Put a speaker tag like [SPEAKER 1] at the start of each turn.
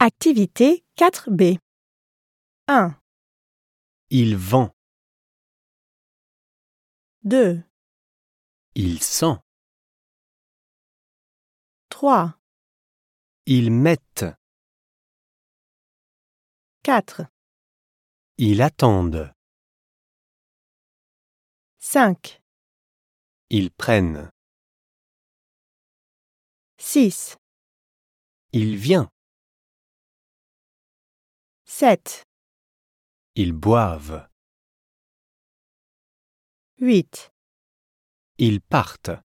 [SPEAKER 1] Activité 4B. 1,
[SPEAKER 2] Il vend.
[SPEAKER 1] 2,
[SPEAKER 2] Il sent.
[SPEAKER 1] 3,
[SPEAKER 2] Ils mettent.
[SPEAKER 1] 4,
[SPEAKER 2] Ils attendent.
[SPEAKER 1] 5,
[SPEAKER 2] Ils prennent.
[SPEAKER 1] 6,
[SPEAKER 2] Il vient.
[SPEAKER 1] 7,
[SPEAKER 2] Ils boivent.
[SPEAKER 1] 8.
[SPEAKER 2] Ils partent.